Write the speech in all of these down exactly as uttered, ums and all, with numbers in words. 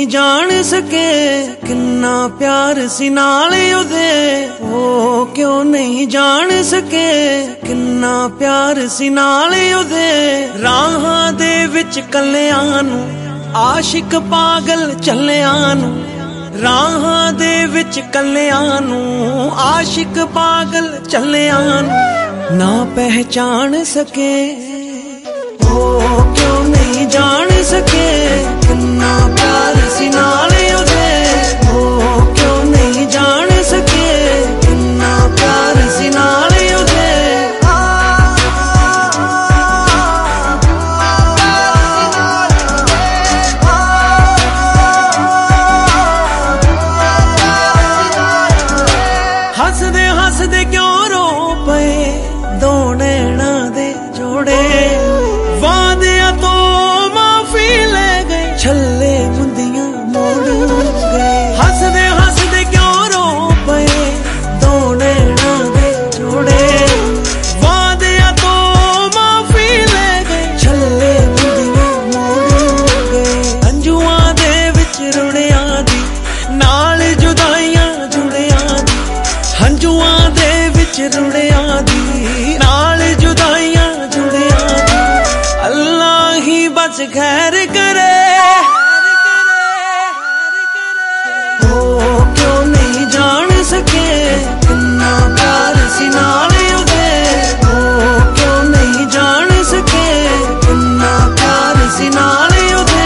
नहीं जान सके किन्ना प्यार सी नाल उदे। ओ क्यों नहीं जान सके किन्ना प्यार सी नाल उदे। राहां दे विच कल्लियां नू आशिक पागल चलियां नू। राहां दे विच कल्लियां नू आशिक पागल चलियां नू ना पहचान सके। ओ क्यों नहीं जान सके किन्ना प्यार सी नाल उदे। ओ क्यों नहीं जान सके किन्ना प्यार सी नाल उदे। हसदे हसदे क्यों रो पे दो नैना दे जोड़े। वादिया तो माफी ले गए छल्ले मुंदियां मोड़ गए। हसदे हसदे क्यों रो पे दो नैना दे जोड़े। वादिया तो माफी ले गए छल्ले मुंदियां मोड़ गए। अंजुआं दे विच रुड़िया दी नाल जुदाइयां जुड़िया दी। हंजुआं दे विच रुड़िया दी नाल जुदाइयां जुड़िया दी। अल्लाह ही बस खैर करे। ओ क्यों नहीं जान सके किन्ना प्यार सी नाल उदे। ओ क्यों नहीं जान सके किन्ना प्यार सी नाल उदे।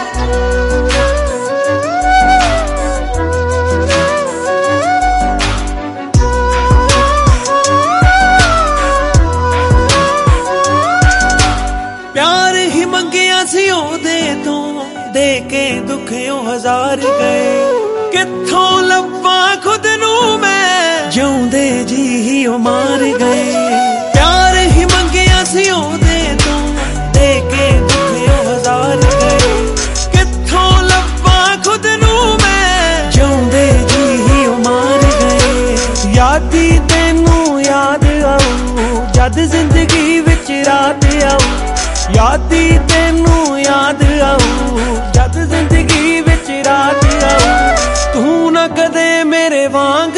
प्यार ही मंगिया सी ओदे तो दे के दुखियों हजार गए। कित्थों लब्बा खुद नू मैं जिउंदे जी ही ओ मार गए। प्यार ही मंगिया सी ओदे तो दे के दुखियों हजार गए। कित्थों लब्बा खुद नू मैं जिउंदे जी ही ओ मार गए। यादी तेनू याद आऊ जद जिंदगी विच रात आऊ। यादी तेनू याद आऊ जद जिंदगी विच रात आऊ। तू ना कदे मेरे वांग